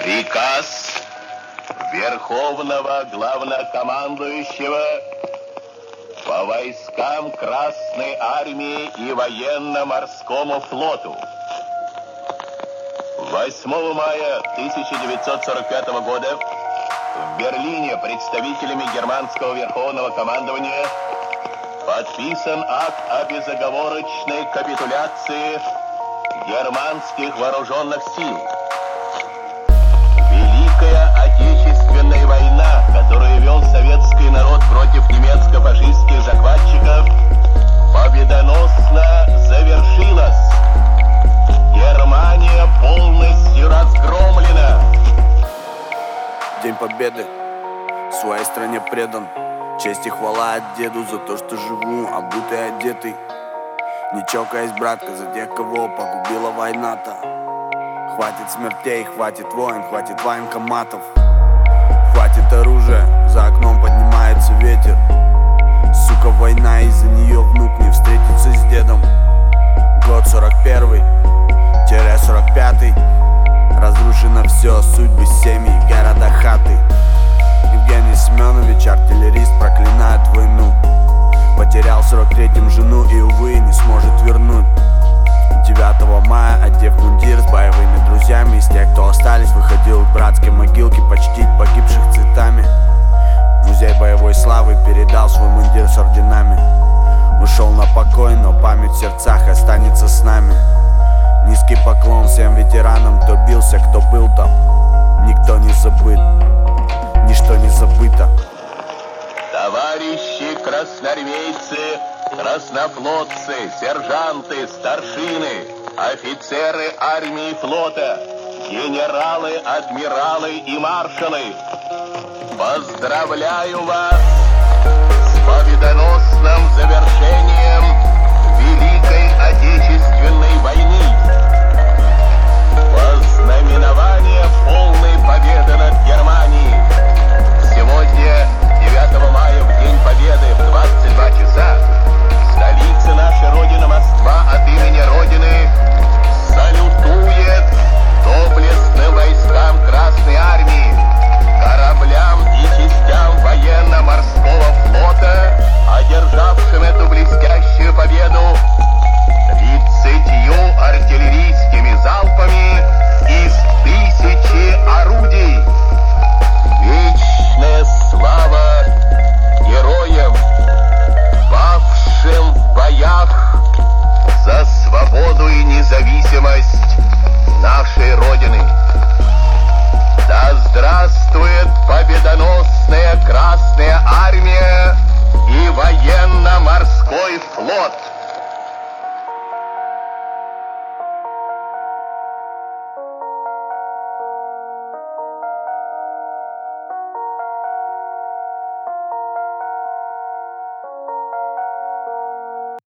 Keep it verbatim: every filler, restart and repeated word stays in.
Приказ Верховного Главнокомандующего по войскам Красной Армии и Военно-Морскому флоту. восьмого мая тысяча девятьсот сорок пятого года в Берлине представителями германского Верховного командования подписан акт о безоговорочной капитуляции германских вооруженных сил. Великая Отечественная война, которую вел советский народ против немецко-фашистских захватчиков, победоносно завершилась. Германия полностью разгромлена. День Победы, своей стране предан. Честь и хвала от деду за то, что живу, обутый, одетый. Не чокаясь, братка, за тех, кого погубила война-то. Хватит смертей, хватит войн, хватит военкоматов. Хватит оружия, за окном поднимается ветер. Сука, война, из-за нее внук не встретится с дедом. Год сорок первый, сорок пятый. Разрушено все, судьбы, семьи, города, хаты. Евгений Семенович, артиллерист, проклинает войну. Потерял в сорок третьем жену и, увы, не сможет вернуть. Девятого мая, одев мундир с боевыми друзьями, из тех, кто остались, выходил к братской могилке почтить погибших цветами. В музей боевой славы передал свой мундир с орденами. Ушел на покой, но память в сердцах останется с нами. Низкий поклон всем ветеранам, кто бился, кто был там. Никто не забыт, ничто не забыто. Товарищи красноармейцы, краснофлотцы, сержанты, старшины, офицеры армии и флота, генералы, адмиралы и маршалы, поздравляю вас с победоносным завершением